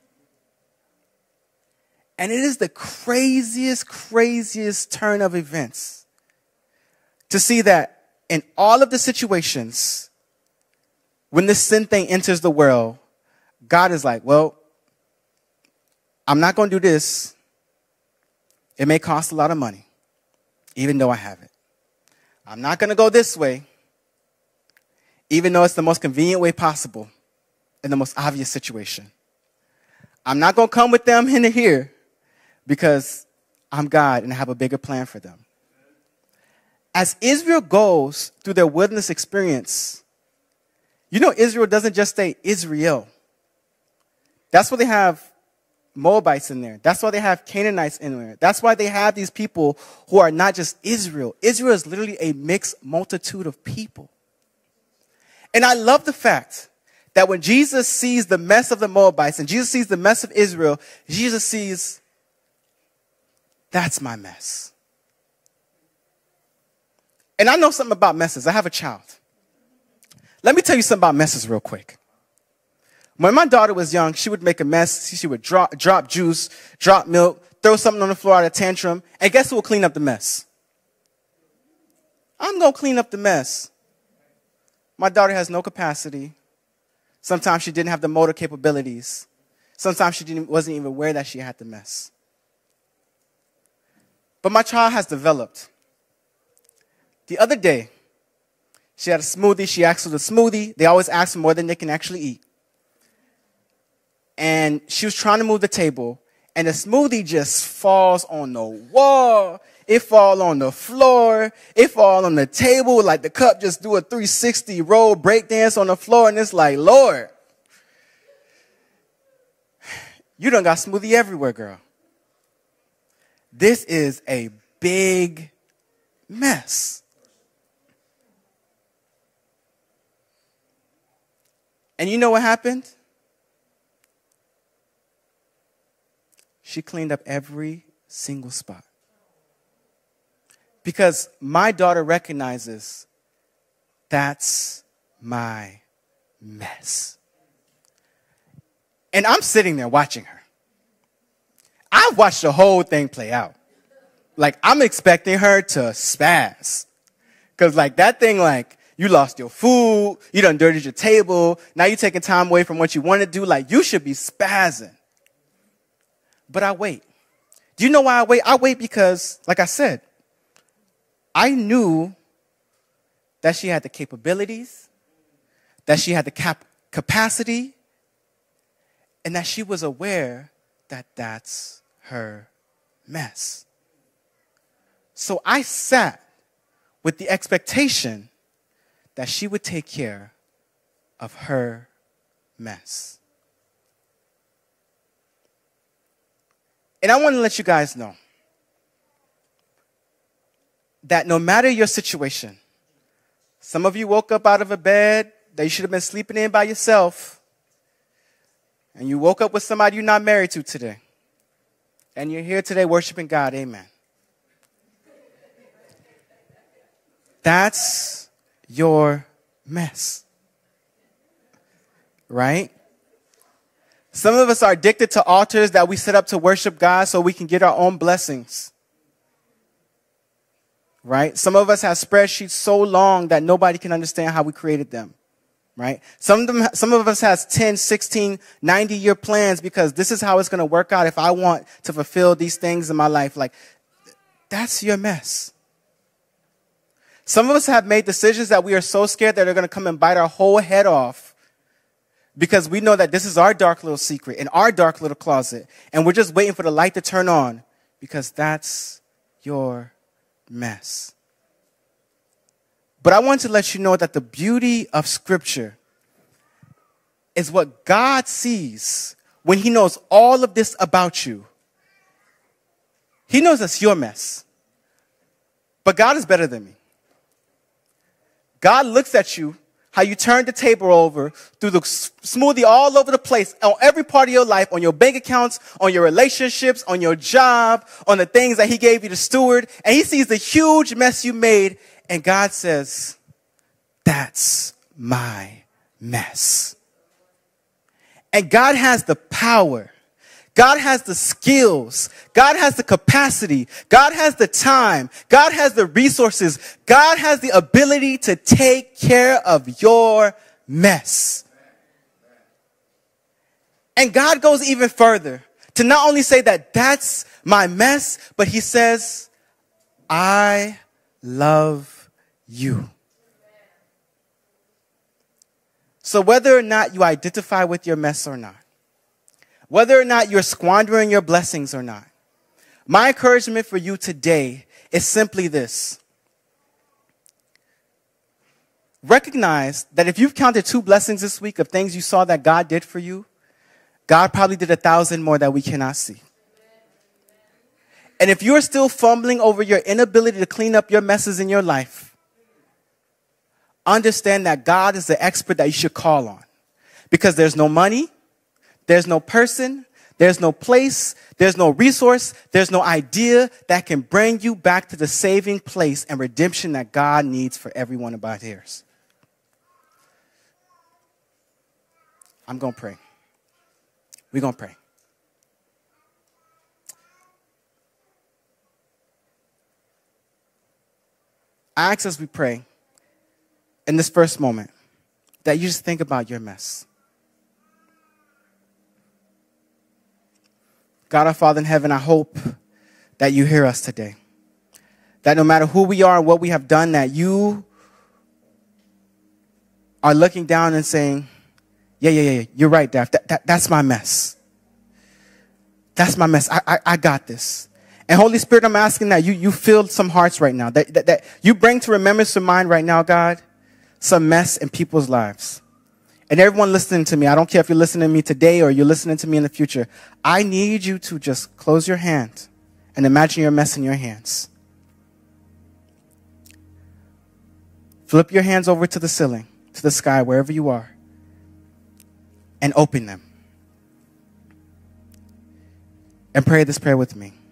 And it is the craziest turn of events to see that in all of the situations, when this sin thing enters the world, God is like, well, I'm not going to do this. It may cost a lot of money, even though I have it. I'm not going to go this way, even though it's the most convenient way possible in the most obvious situation. I'm not going to come with them into here because I'm God and I have a bigger plan for them. As Israel goes through their wilderness experience, you know Israel doesn't just say Israel. That's why they have Moabites in there. That's why they have Canaanites in there. That's why they have these people who are not just Israel. Israel is literally a mixed multitude of people. And I love the fact that when Jesus sees the mess of the Moabites and Jesus sees the mess of Israel, Jesus sees, that's my mess. And I know something about messes. I have a child. Let me tell you something about messes real quick. When my daughter was young, she would make a mess. She would drop juice, drop milk, throw something on the floor at a tantrum. And guess who will clean up the mess? I'm going to clean up the mess. My daughter has no capacity. Sometimes she didn't have the motor capabilities. Sometimes she wasn't even aware that she had the mess. But my child has developed. The other day, she had a smoothie. She asked for the smoothie. They always ask for more than they can actually eat. And she was trying to move the table, and the smoothie just falls on the wall. It falls on the floor. It falls on the table. Like the cup just do a 360 roll breakdance on the floor, and it's like, Lord, you done got smoothie everywhere, girl. This is a big mess. And you know what happened? She cleaned up every single spot. Because my daughter recognizes that's my mess. And I'm sitting there watching her. I've watched the whole thing play out. Like, I'm expecting her to spaz. Because, like, that thing, like, you lost your food, you done dirtied your table, now you're taking time away from what you want to do. Like, you should be spazzing. But I wait. Do you know why I wait? I wait because, like I said, I knew that she had the capabilities, that she had the capacity, and that she was aware that that's her mess. So I sat with the expectation that she would take care of her mess. And I want to let you guys know that no matter your situation, some of you woke up out of a bed that you should have been sleeping in by yourself, and you woke up with somebody you're not married to today, and you're here today worshiping God, amen. That's your mess, right? Some of us are addicted to altars that we set up to worship God so we can get our own blessings. Right? Some of us have spreadsheets so long that nobody can understand how we created them. Right? Some of us has 10, 16, 90-year plans because this is how it's going to work out if I want to fulfill these things in my life. Like, that's your mess. Some of us have made decisions that we are so scared that they're going to come and bite our whole head off because we know that this is our dark little secret in our dark little closet, and we're just waiting for the light to turn on because that's your mess. But I want to let you know that the beauty of Scripture is what God sees when He knows all of this about you He knows that's your mess. But God is better than me. God looks at you, how you turned the table over, through the smoothie all over the place, on every part of your life, on your bank accounts, on your relationships, on your job, on the things that he gave you to steward. And he sees the huge mess you made. And God says, that's my mess. And God has the power. God has the skills. God has the capacity. God has the time. God has the resources. God has the ability to take care of your mess. And God goes even further to not only say that that's my mess, but he says, I love you. So whether or not you identify with your mess or not, whether or not you're squandering your blessings or not, my encouragement for you today is simply this. Recognize that if you've counted 2 blessings this week of things you saw that God did for you, God probably did 1,000 more that we cannot see. And if you're still fumbling over your inability to clean up your messes in your life, understand that God is the expert that you should call on. Because there's no money, there's no person, there's no place, there's no resource, there's no idea that can bring you back to the saving place and redemption that God needs for every one of our heirs. I'm going to pray. We're going to pray. I ask as we pray in this first moment that you just think about your mess. God our Father in heaven, I hope that you hear us today. That no matter who we are and what we have done, that you are looking down and saying, yeah, you're right, Daph. That's my mess. That's my mess. I got this. And Holy Spirit, I'm asking that you fill some hearts right now. That you bring to remembrance to mind right now, God, some mess in people's lives. And everyone listening to me, I don't care if you're listening to me today or you're listening to me in the future, I need you to just close your hand and imagine your mess in your hands. Flip your hands over to the ceiling, to the sky, wherever you are, and open them. And pray this prayer with me.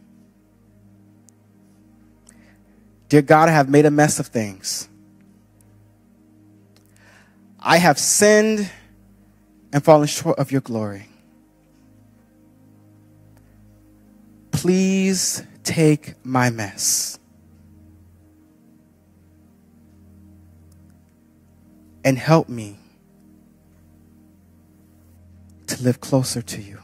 Dear God, I have made a mess of things. I have sinned and fallen short of your glory. Please take my mess and help me to live closer to you.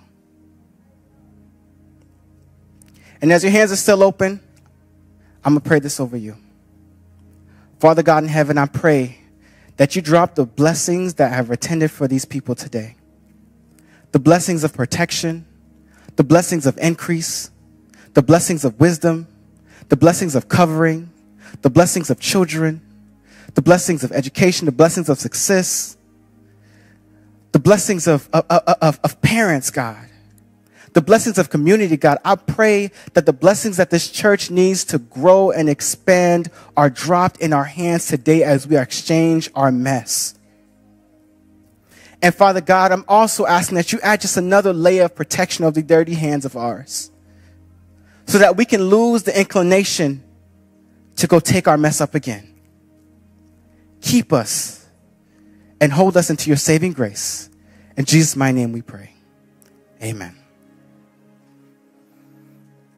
And as your hands are still open, I'm going to pray this over you. Father God in heaven, I pray that you drop the blessings that have attended for these people today. The blessings of protection, the blessings of increase, the blessings of wisdom, the blessings of covering, the blessings of children, the blessings of education, the blessings of success, the blessings of parents, God. The blessings of community, God. I pray that the blessings that this church needs to grow and expand are dropped in our hands today as we exchange our mess. And Father God, I'm also asking that you add just another layer of protection of the dirty hands of ours, so that we can lose the inclination to go take our mess up again. Keep us and hold us into your saving grace. In Jesus' mighty name we pray. Amen.